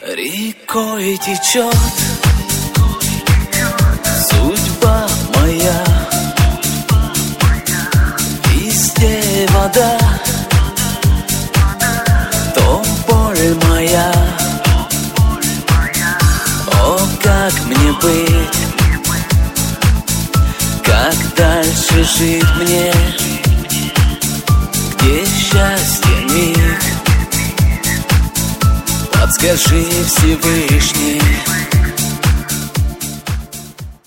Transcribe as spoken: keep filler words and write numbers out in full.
Рекой течет судьба моя, везде вода, то боль моя. О, как мне быть, как дальше жить мне, где счастье миг? Подскажи, Всевышний.